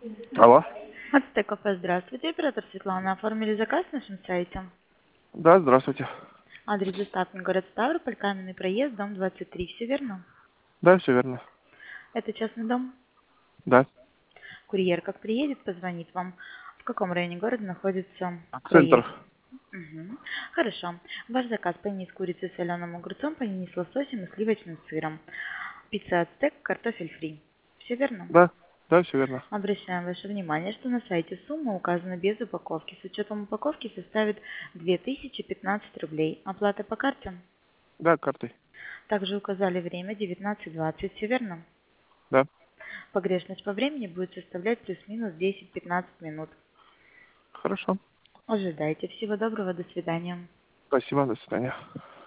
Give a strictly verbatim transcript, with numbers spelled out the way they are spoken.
Алло. Ацтек кафе, здравствуйте. Оператор Светлана. Оформили заказ на нашем сайте. Да, здравствуйте. Адрес доставки город Ставрополь, Каменный проезд, дом двадцать три. Все верно? Да, все верно. Это частный дом. Да. Курьер как приедет, позвонит вам. В каком районе города находится Центр. проезд? Мгм. Хорошо. Ваш заказ: панини с курицей и соленым огурцом, панини с лососем и сливочным сыром. Пицца Ацтек, картофель фри. Все верно? Да. Да, все верно. Обращаем ваше внимание, что на сайте сумма указана без упаковки. С учетом упаковки составит две тысячи пятнадцать рублей. Оплата по карте. Да, картой. Также указали время девятнадцать двадцать. Все верно? Да. Погрешность по времени будет составлять плюс-минус десять-пятнадцать минут. Хорошо. Ожидайте. Всего доброго. До свидания. Спасибо, до свидания.